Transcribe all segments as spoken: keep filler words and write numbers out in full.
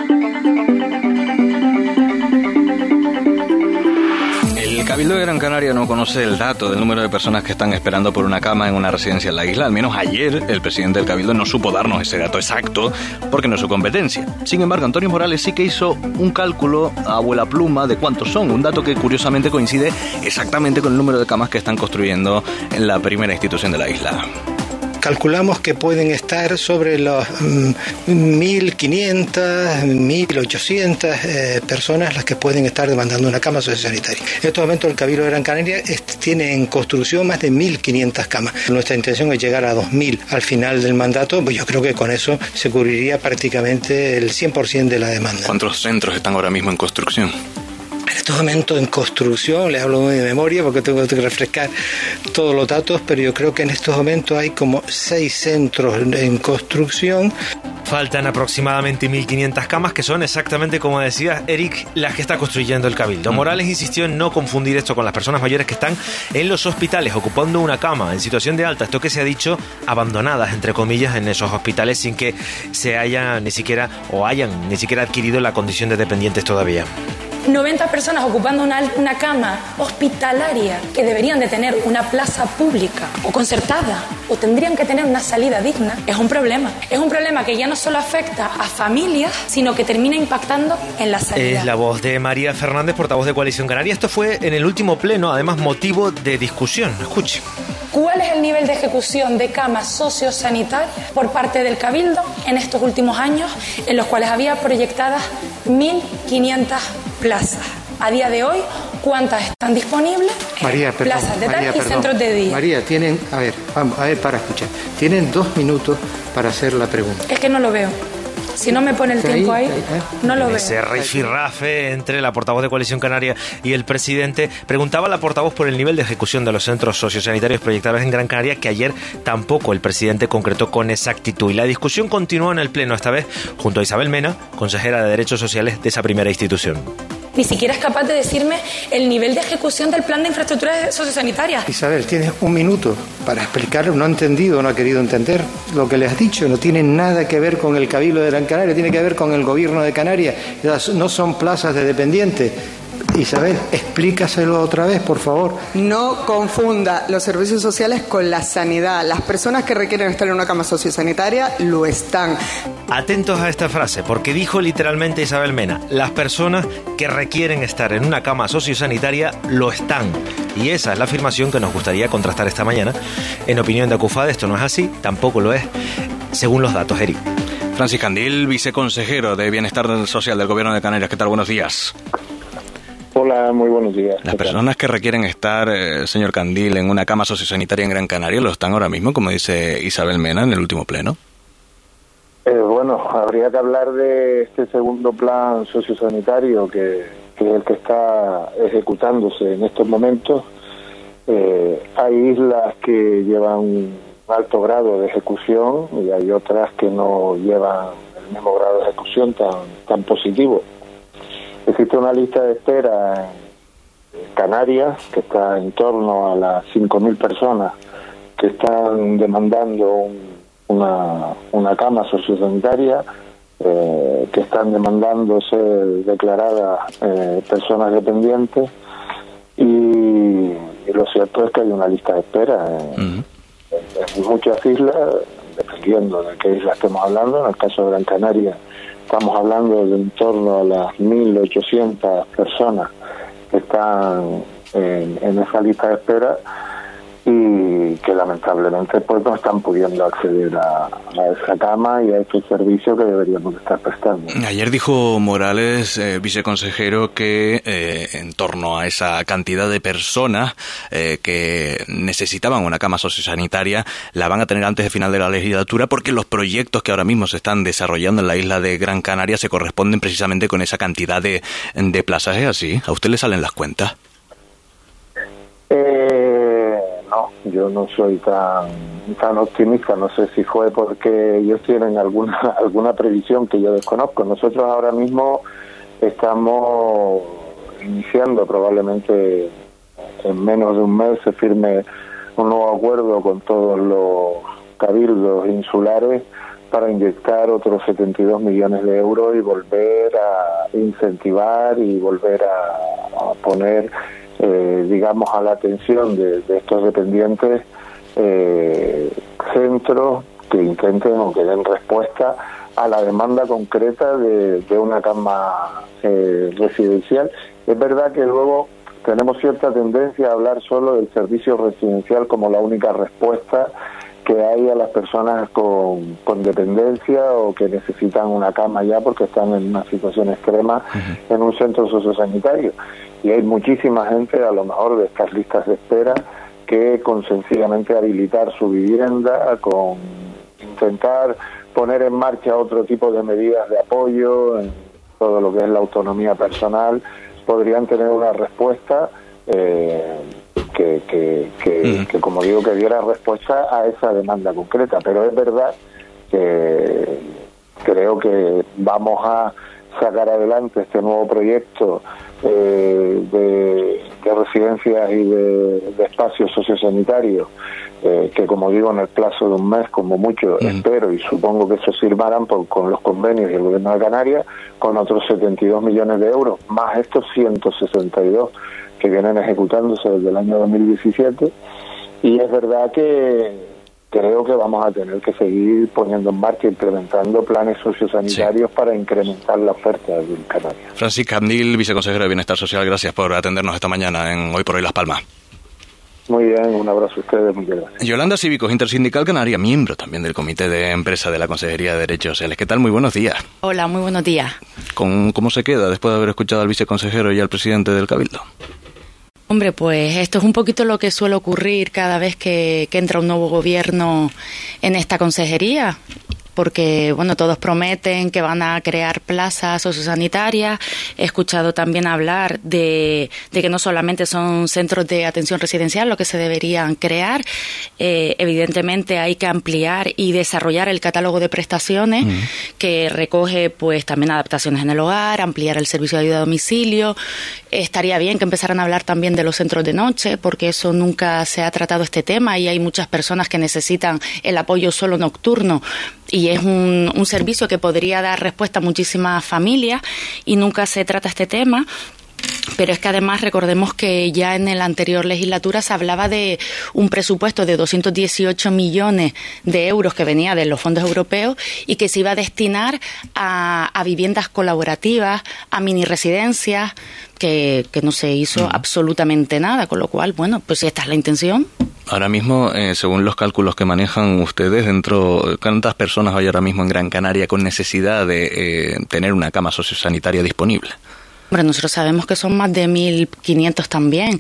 El Cabildo de Gran Canaria no conoce el dato del número de personas que están esperando por una cama en una residencia en la isla. Al menos ayer el presidente del Cabildo no supo darnos ese dato exacto porque no es su competencia. Sin embargo, Antonio Morales sí que hizo un cálculo a abuela pluma de cuántos son, un dato que curiosamente coincide exactamente con el número de camas que están construyendo en la primera institución de la isla. Calculamos que pueden estar sobre los um, mil quinientas, mil ochocientas eh, personas las que pueden estar demandando una cama sociosanitaria. En estos momentos el Cabildo de Gran Canaria es, tiene en construcción más de mil quinientas camas. Nuestra intención es llegar a dos mil al final del mandato, pues yo creo que con eso se cubriría prácticamente el cien por ciento de la demanda. ¿Cuántos centros están ahora mismo en construcción? En estos momentos en construcción, les hablo muy de memoria porque tengo que refrescar todos los datos, pero yo creo que en estos momentos hay como seis centros en construcción. Faltan aproximadamente mil quinientas camas, que son exactamente, como decía Eric, las que está construyendo el Cabildo. Morales insistió en no confundir esto con las personas mayores que están en los hospitales ocupando una cama en situación de alta, esto que se ha dicho, abandonadas, entre comillas, en esos hospitales sin que se hayan ni siquiera, o hayan ni siquiera adquirido la condición de dependientes todavía. noventa personas ocupando una, una cama hospitalaria que deberían de tener una plaza pública o concertada o tendrían que tener una salida digna, es un problema. Es un problema que ya no solo afecta a familias, sino que termina impactando en la salida. Es la voz de María Fernández, portavoz de Coalición Canaria. Esto fue en el último pleno, además motivo de discusión. Escuche. ¿Cuál es el nivel de ejecución de camas sociosanitarias por parte del Cabildo en estos últimos años, en los cuales había proyectadas mil quinientas plazas? A día de hoy, ¿cuántas están disponibles? María, perdón, plazas de María, tal y perdón. centros de día. María, tienen, a ver, vamos, a ver, para escuchar. Tienen dos minutos para hacer la pregunta. Es que no lo veo. Si no me pone el tiempo ahí, no lo veo. Ese rifirrafe entre la portavoz de Coalición Canaria y el presidente. Preguntaba la portavoz por el nivel de ejecución de los centros sociosanitarios proyectados en Gran Canaria, que ayer tampoco el presidente concretó con exactitud. Y la discusión continuó en el pleno, esta vez junto a Isabel Mena, consejera de Derechos Sociales de esa primera institución. Ni siquiera es capaz de decirme el nivel de ejecución del plan de infraestructuras sociosanitarias. Isabel, tienes un minuto para explicarlo. No ha entendido, no ha querido entender lo que le has dicho. No tiene nada que ver con el Cabildo de Gran Canaria, tiene que ver con el gobierno de Canarias. No son plazas de dependientes. Isabel, explícaselo otra vez, por favor. No confunda los servicios sociales con la sanidad. Las personas que requieren estar en una cama sociosanitaria lo están. Atentos a esta frase, porque dijo literalmente Isabel Mena, las personas que requieren estar en una cama sociosanitaria lo están. Y esa es la afirmación que nos gustaría contrastar esta mañana. En opinión de ACUFAD esto no es así, tampoco lo es, según los datos, Eric. Francis Candil, viceconsejero de Bienestar Social del Gobierno de Canarias. ¿Qué tal? Buenos días. Hola, muy buenos días. Las personas que requieren estar, eh, señor Candil, en una cama sociosanitaria en Gran Canaria, ¿lo están ahora mismo, como dice Isabel Mena en el último pleno? Eh, bueno, habría que hablar de este segundo plan sociosanitario que, que es el que está ejecutándose en estos momentos. Eh, hay islas que llevan un alto grado de ejecución y hay otras que no llevan el mismo grado de ejecución tan, tan positivo. Existe una lista de espera en Canarias que está en torno a las cinco mil personas que están demandando un, una, una cama sociosanitaria, eh, que están demandando ser declaradas eh, personas dependientes y, y lo cierto es que hay una lista de espera en, uh-huh. en, en muchas islas, dependiendo de qué isla estemos hablando. En el caso de Gran Canaria estamos hablando de en torno a las mil ochocientas personas que están en, en esa lista de espera y que lamentablemente pues no están pudiendo acceder a, a esa cama y a este servicio que deberíamos estar prestando. Ayer dijo Morales, eh, viceconsejero, que eh, en torno a esa cantidad de personas eh, que necesitaban una cama sociosanitaria la van a tener antes de final de la legislatura, porque los proyectos que ahora mismo se están desarrollando en la isla de Gran Canaria se corresponden precisamente con esa cantidad de, de plazas. ¿Es así? ¿A usted le salen las cuentas? Eh, no, yo no soy tan tan optimista. No sé si fue porque ellos tienen alguna alguna previsión que yo desconozco. Nosotros ahora mismo estamos iniciando, probablemente en menos de un mes se firme un nuevo acuerdo con todos los cabildos insulares para inyectar otros setenta y dos millones de euros y volver a incentivar y volver a, a poner, eh, digamos, a la atención de, de estos dependientes eh, centros que intenten o que den respuesta a la demanda concreta de, de una cama eh, residencial. Es verdad que luego tenemos cierta tendencia a hablar solo del servicio residencial como la única respuesta que hay a las personas con, con dependencia o que necesitan una cama ya porque están en una situación extrema uh-huh. en un centro sociosanitario. Y hay muchísima gente, a lo mejor de estas listas de espera, que con sencillamente habilitar su vivienda, con intentar poner en marcha otro tipo de medidas de apoyo en todo lo que es la autonomía personal, podrían tener una respuesta eh, que, que, que, uh-huh. que, como digo, que diera respuesta a esa demanda concreta. Pero es verdad que creo que vamos a sacar adelante este nuevo proyecto eh, de, de residencias y de, de espacios sociosanitarios, eh, que, como digo, en el plazo de un mes, como mucho, uh-huh. espero y supongo que eso firmarán por, con los convenios del Gobierno de Canarias, con otros setenta y dos millones de euros, más estos ciento sesenta y dos que vienen ejecutándose desde el año dos mil diecisiete. Y es verdad que creo que vamos a tener que seguir poniendo en marcha, implementando planes sociosanitarios sí. para incrementar la oferta en Canarias. Francis Candil, viceconsejero de Bienestar Social, gracias por atendernos esta mañana en Hoy por Hoy Las Palmas. Muy bien, un abrazo a ustedes, muchas gracias. Yolanda Cívicos, Intersindical Canaria, miembro también del Comité de Empresa de la Consejería de Derechos Sociales. ¿Qué tal? Muy buenos días. Hola, muy buenos días. ¿Cómo, cómo se queda después de haber escuchado al viceconsejero y al presidente del Cabildo? Hombre, pues esto es un poquito lo que suele ocurrir cada vez que, que entra un nuevo gobierno en esta consejería. Porque, bueno, todos prometen que van a crear plazas sociosanitarias. He escuchado también hablar de, de que no solamente son centros de atención residencial lo que se deberían crear. Eh, evidentemente hay que ampliar y desarrollar el catálogo de prestaciones uh-huh. que recoge, pues, también adaptaciones en el hogar, ampliar el servicio de ayuda a domicilio. Estaría bien que empezaran a hablar también de los centros de noche, porque eso nunca se ha tratado este tema y hay muchas personas que necesitan el apoyo solo nocturno. Y es un, un servicio que podría dar respuesta a muchísimas familias y nunca se trata este tema. Pero es que además recordemos que ya en la anterior legislatura se hablaba de un presupuesto de doscientos dieciocho millones de euros que venía de los fondos europeos y que se iba a destinar a, a viviendas colaborativas, a mini residencias, que, que no se hizo uh-huh. absolutamente nada, con lo cual, bueno, pues si esta es la intención. Ahora mismo, eh, según los cálculos que manejan ustedes, dentro, ¿cuántas personas hay ahora mismo en Gran Canaria con necesidad de eh, tener una cama sociosanitaria disponible? Bueno, nosotros sabemos que son más de mil quinientos también,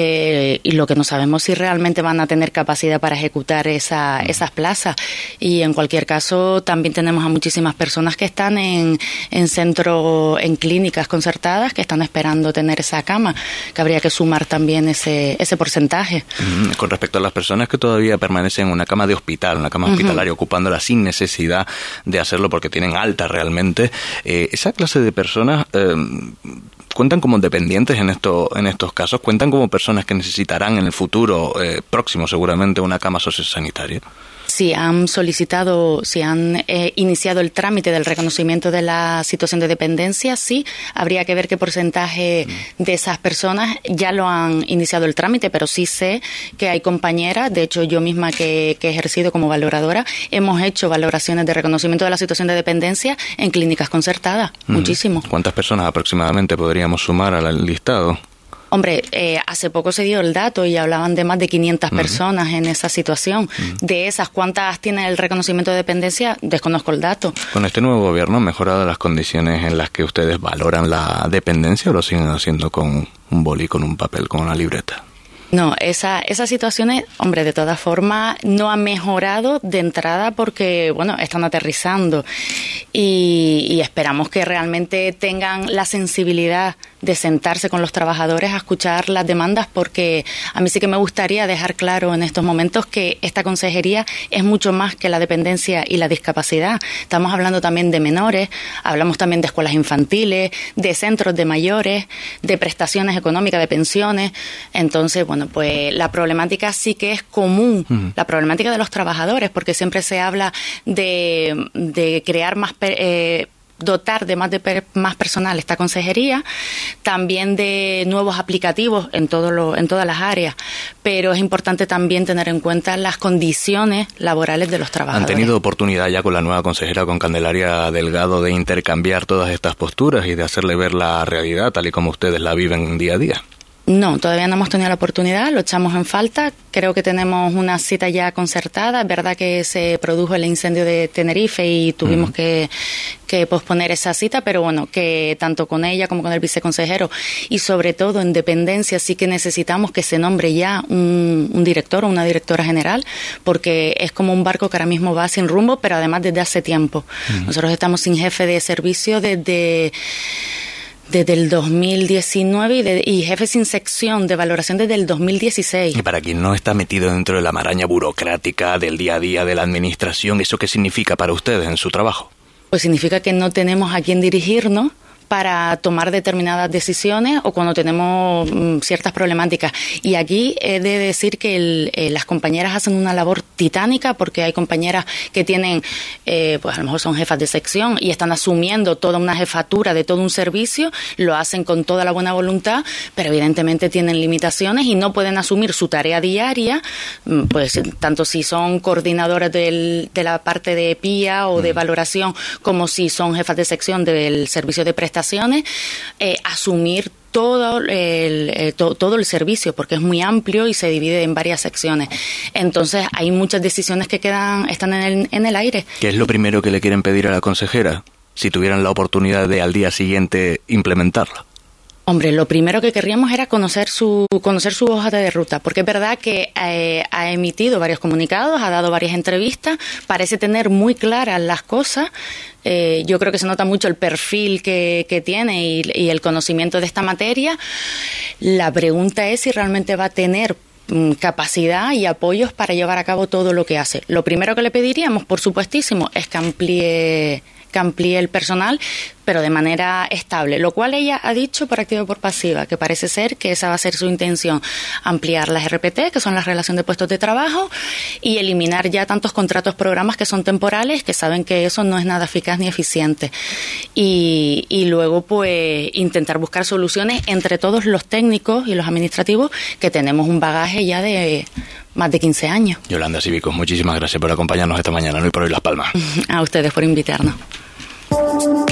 eh, y lo que no sabemos si realmente van a tener capacidad para ejecutar esa, esas plazas. Y en cualquier caso, también tenemos a muchísimas personas que están en, en centros, en clínicas concertadas, que están esperando tener esa cama, que habría que sumar también ese, ese porcentaje. Mm, con respecto a las personas que todavía permanecen en una cama de hospital, una cama hospitalaria, uh-huh. ocupándola sin necesidad de hacerlo porque tienen alta realmente, eh, esa clase de personas... Eh, ¿cuentan como dependientes en esto, en estos casos? ¿Cuentan como personas que necesitarán en el futuro eh, próximo seguramente una cama sociosanitaria? Si han solicitado, si han eh, iniciado el trámite del reconocimiento de la situación de dependencia, sí, habría que ver qué porcentaje mm. de esas personas ya lo han iniciado el trámite, pero sí sé que hay compañeras, de hecho yo misma que, que he ejercido como valoradora, hemos hecho valoraciones de reconocimiento de la situación de dependencia en clínicas concertadas, mm. muchísimo. ¿Cuántas personas aproximadamente podríamos sumar al listado? Hombre, eh, hace poco se dio el dato y hablaban de más de quinientas uh-huh. personas en esa situación. Uh-huh. De esas, ¿cuántas tienen el reconocimiento de dependencia? Desconozco el dato. ¿Con este nuevo gobierno han mejorado las condiciones en las que ustedes valoran la dependencia o lo siguen haciendo con un boli, con un papel, con una libreta? No, esa, esas situaciones, hombre, de todas formas, no han mejorado de entrada porque, bueno, están aterrizando y, y esperamos que realmente tengan la sensibilidad de sentarse con los trabajadores a escuchar las demandas, porque a mí sí que me gustaría dejar claro en estos momentos que esta consejería es mucho más que la dependencia y la discapacidad. Estamos hablando también de menores, hablamos también de escuelas infantiles, de centros de mayores, de prestaciones económicas, de pensiones. Entonces, bueno, bueno, pues la problemática sí que es común, uh-huh. la problemática de los trabajadores, porque siempre se habla de, de crear más... Eh, dotar de más de per, más personal esta consejería, también de nuevos aplicativos en todo lo, en todas las áreas, pero es importante también tener en cuenta las condiciones laborales de los trabajadores. ¿Han tenido oportunidad ya con la nueva consejera, con Candelaria Delgado, de intercambiar todas estas posturas y de hacerle ver la realidad tal y como ustedes la viven día a día? No, todavía no hemos tenido la oportunidad, lo echamos en falta. Creo que tenemos una cita ya concertada. Es verdad que se produjo el incendio de Tenerife y tuvimos uh-huh. que, que posponer esa cita, pero bueno, que tanto con ella como con el viceconsejero y sobre todo en dependencia sí que necesitamos que se nombre ya un, un director o una directora general, porque es como un barco que ahora mismo va sin rumbo, pero además desde hace tiempo. Uh-huh. Nosotros estamos sin jefe de servicio desde... desde el dos mil diecinueve y, de, y jefe sin sección de valoración desde el dos mil dieciséis. Y para quien no está metido dentro de la maraña burocrática del día a día de la administración, ¿eso qué significa para ustedes en su trabajo? Pues significa que no tenemos a quién dirigirnos para tomar determinadas decisiones o cuando tenemos mm, ciertas problemáticas. Y aquí he de decir que el, eh, las compañeras hacen una labor titánica, porque hay compañeras que tienen, eh, pues a lo mejor son jefas de sección y están asumiendo toda una jefatura de todo un servicio, lo hacen con toda la buena voluntad, pero evidentemente tienen limitaciones y no pueden asumir su tarea diaria, pues tanto si son coordinadoras del, de la parte de P I A o de valoración, como si son jefas de sección del servicio de prestación. Eh, asumir todo el, eh, to, todo el servicio, porque es muy amplio y se divide en varias secciones. Entonces hay muchas decisiones que quedan están en el, en el aire. ¿Qué es lo primero que le quieren pedir a la consejera si tuvieran la oportunidad de al día siguiente implementarla? Hombre, lo primero que querríamos era conocer su conocer su hoja de ruta, porque es verdad que eh, ha emitido varios comunicados, ha dado varias entrevistas, parece tener muy claras las cosas. Eh, yo creo que se nota mucho el perfil que, que tiene y, y el conocimiento de esta materia. La pregunta es si realmente va a tener mm, capacidad y apoyos para llevar a cabo todo lo que hace. Lo primero que le pediríamos, por supuestísimo, es que amplíe que amplíe el personal, pero de manera estable, lo cual ella ha dicho por activa y por pasiva, que parece ser que esa va a ser su intención, ampliar las R P T, que son las relaciones de puestos de trabajo, y eliminar ya tantos contratos programas que son temporales, que saben que eso no es nada eficaz ni eficiente. Y, y luego, pues, intentar buscar soluciones entre todos los técnicos y los administrativos, que tenemos un bagaje ya de más de quince años. Yolanda Cívicos, muchísimas gracias por acompañarnos esta mañana, ¿no? Y por hoy Las Palmas. A ustedes por invitarnos.